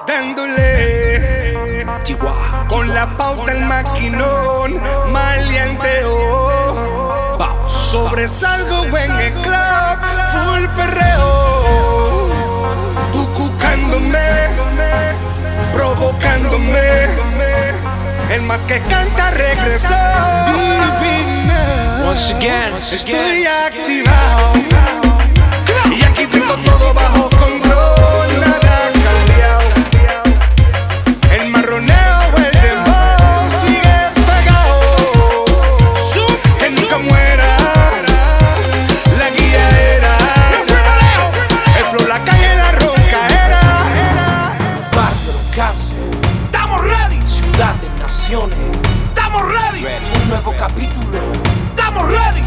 dándole Chihuahua. con la pauta el maquinón, maleanteo. Sobresalgo en el club, full perreo. Tú cucándome, provocándome. El más que canta regresó. Divina. Once again. Estoy activado y aquí tengo todo bajo control, nada ha cambiado. El marroneo, el dembow sigue pegado. Que nunca muera la guiaera. El flow, la calle, la roncaera. Barrio Casa. Estamos ready. Ciudad de naciones. Estamos ready. Un nuevo capítulo. Estamos ready.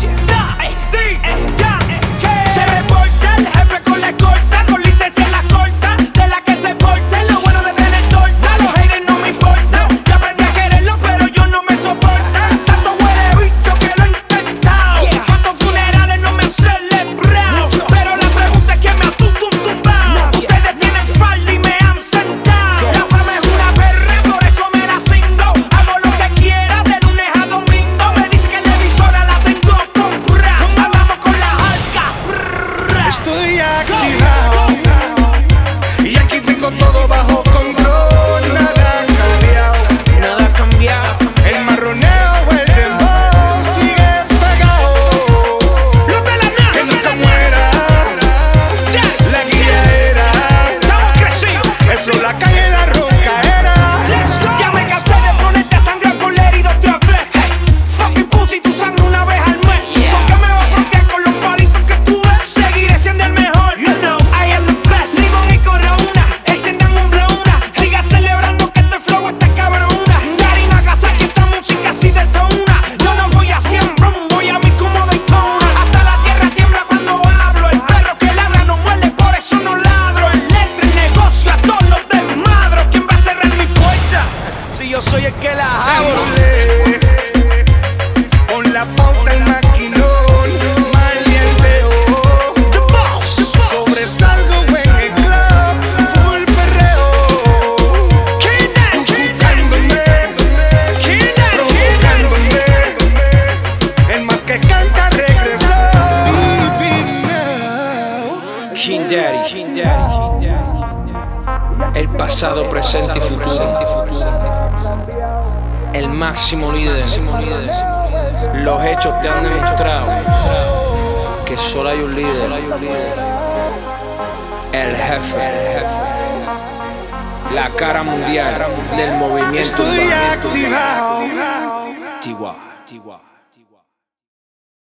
Se reporta el jefe con la escolta, con licencia en la corta, de la que se porta. Lo bueno de tener torta, los haters no me importan. Yo aprendí a quererlo, pero yo no me soportan. Tanto huele bicho que lo he intentado. Cuántos funerales no me han celebrado. Pero la pregunta es quién me ha tumbado. Ustedes tienen falda y me han sentado. La fama es una perra, por eso me la cingo. Hago lo que quiera de lunes a domingo. Me dice que la emisora la tengo comprada. Hablamos con la jalca. Estoy activado y aquí tengo todo bajo control, nada ha cambiado. Nada ha cambiado. El marroneo, el dembow sigue pegado. Los de la NASA. Que nunca muera la guiaera. Estamos crecidos. El flow, la calle, la roncaera. Let's go. Ya me cansé de ponerte a sangrar por la herida otra vez. Hey, fucking pussy, tu sangre una vez al mes. ¿Por qué me vas a frontear con los palitos que tú ves? Seguiré siendo el mejor. You know I am the best. Sigo mi corona, enciendan un blona. Siga celebrando que este flow está cabrona. Yari Nagasaki, esta música así detona. Yo no voy a 100 rum, voy a mí como Daytona. Hasta la tierra tiembla cuando hablo. El perro que ladra no muerde, por eso no ladro. El letra, el negocio, a todos los desmadro. ¿Quién va a cerrar mi puerta? Si yo soy el que la abro. Dándole con la pauta el maquinón, maleanteo. The boss. Sobresalgo en el club, full perreo. Tú cucándome, provocándome. El más que canta regresó. Divina. King Daddy. El pasado, presente y futuro. El máximo líder. Los hechos te han demostrado que solo hay un líder. El jefe. La cara mundial del movimiento Estoy urbano. activado. Chihuahua.